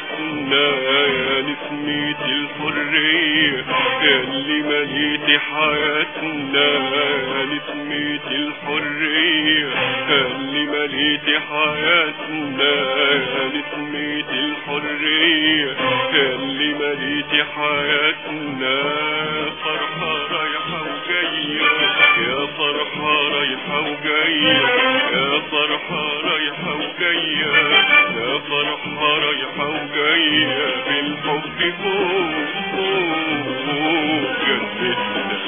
حياتنا يا نسمة الحرية اللي مليتي حياتنا يا نسمة الحرية اللي مليتي حياتنا يا نسمة الحرية اللي مليتي حياتنا فرحة رايحة وجاية يا فرحة رايحة وجاية يا فرحة رايحة وجاية يا فرحة رايحة وجاية بالحب فوق فوق جنتنا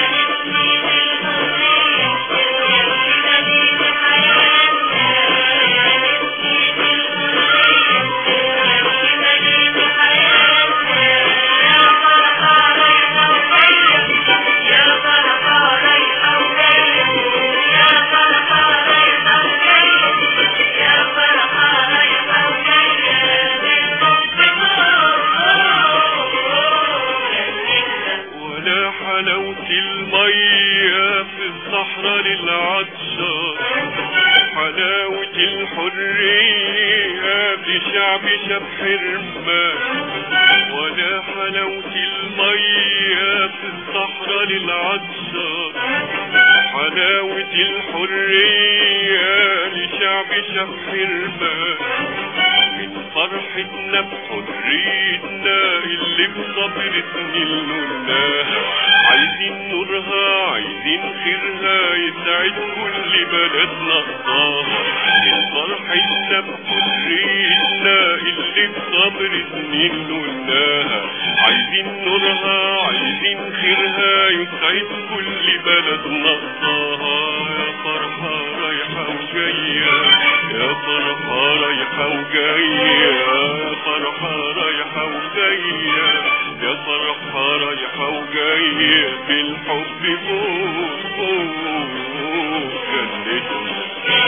حلاوة المية في الصحراء للعطشان حلاوة الحرية لشعب شاب حرمان ولا حلاوة المية في الصحراء للعطشان حلاوة الحرية لشعب شاب حرمان من فرحتنا بحريتنا اللي بصبر نلناها عايزين نورها عايزين خيرها يسعد كل بلد نقصاها من فرحتنا بحريتنا اللي بصبر نلناها عايزين نورها عايزين خيرها يسعد كل بلد نقصاها يا فرحة رايحة وجاية يا فرحة رايحة وجاية يا فرحة رايحة وجاية يا فرحة رايحة وجاية بالحب فوق فوق جنتنا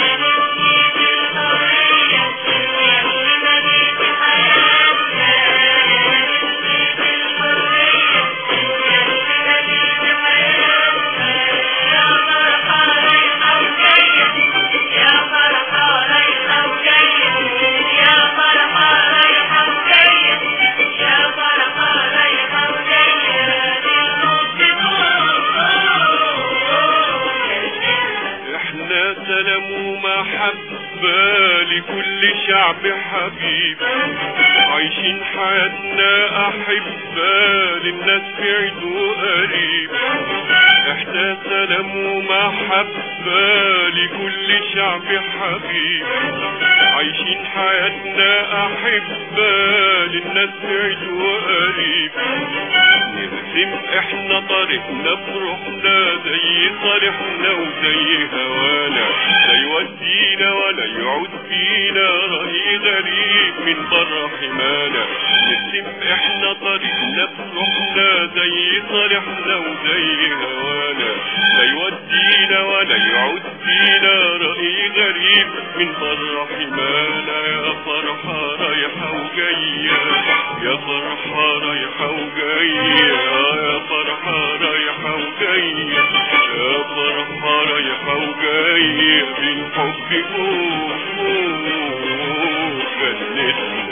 سلام ومحبة لكل شعب حبيب عايشين حياتنا أحبة للناس بعيد وقريب احنا سلام ومحبة لكل شعب حبيب عايشين حياتنا أحبة للناس بعيد وقريب نرسم احنا طريقنا بروحنا زي صالحنا وزي هوانا لا يودينا ولا يعود فينا رأي غريب من بره حمانا نرسم احنا طريقنا بروحنا زي صالحنا وزي هوانا لا يودينا ولا يعود فينا رأي غريب من بره حمانا يا فرحة رايحة وجاية يا فرحة رايحة وجاية يا فرحة رايحة وجاية يا فرحة رايحة وجاية بالحب فوق فوق جنتنا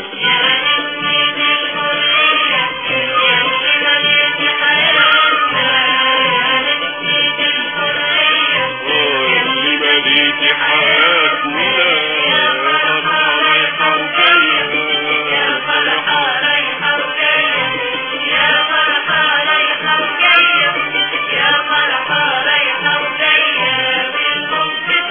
اللي مليتي حياتنا يا فرحة رايحة وجاية يا فرحة رايحة وجاية يا فرحة رايحة وجاية يا فرحة رايحة وجاية بالحب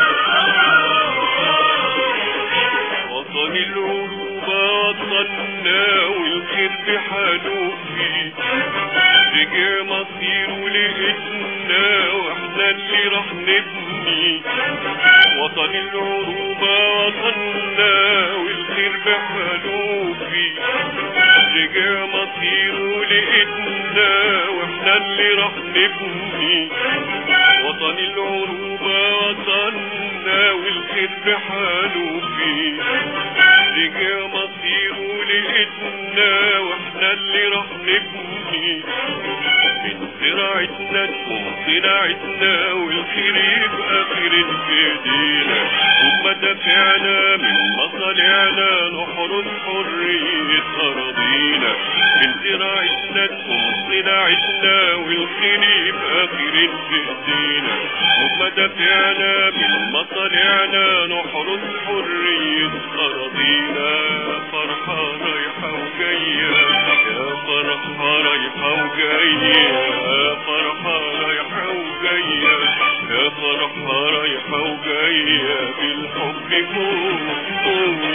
وطن العروبة وطننا والخير بحاله فيه رجع مصير ولقيتنا واحنا اللي راح نبني وطن العروبة وطننا والخير بحاله فيه رجع مصير ولقيتنا واحنا اللي راح نبني وطن العروبة وطننا والخير بحاله فيه رجع مصير ولقيتنا واحنا اللي راح نبني من زراعتنا زرعتنا تقوم صناعتنا والخير يبقى خير في ايدينا وبمدافعنا من مصانعنا نحرس حرية أراضينا من زراعتنا تقوم صناعتنا والخير يبقى خير في ايدينا وبمدافعنا من مصانعنا نحرس حرية أراضينا فرحة رايحة وجاية يا فرحة رايحة وجاية يا فرحة رايحة وجاية يا فرحة رايحة وجاية بالحب فوق